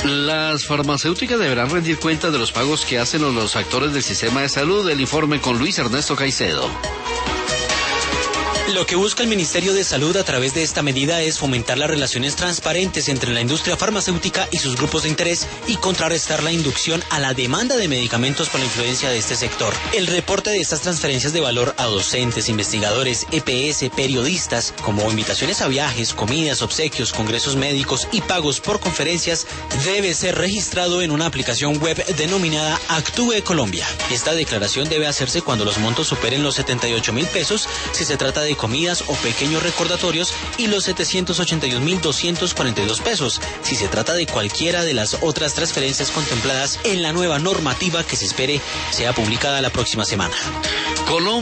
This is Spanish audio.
Las farmacéuticas deberán rendir cuenta de los pagos que hacen los actores del sistema de salud. El informe con Luis Ernesto Caicedo. Lo que busca el Ministerio de Salud a través de esta medida es fomentar las relaciones transparentes entre la industria farmacéutica y sus grupos de interés y contrarrestar la inducción a la demanda de medicamentos por la influencia de este sector. El reporte de estas transferencias de valor a docentes, investigadores, EPS, periodistas, como invitaciones a viajes, comidas, obsequios, congresos médicos y pagos por conferencias, debe ser registrado en una aplicación web denominada Actúe Colombia. Esta declaración debe hacerse cuando los montos superen los 78.000 pesos, si se trata de comidas o pequeños recordatorios, y los 781.242 pesos, si se trata de cualquiera de las otras transferencias contempladas en la nueva normativa que se espere sea publicada la próxima semana.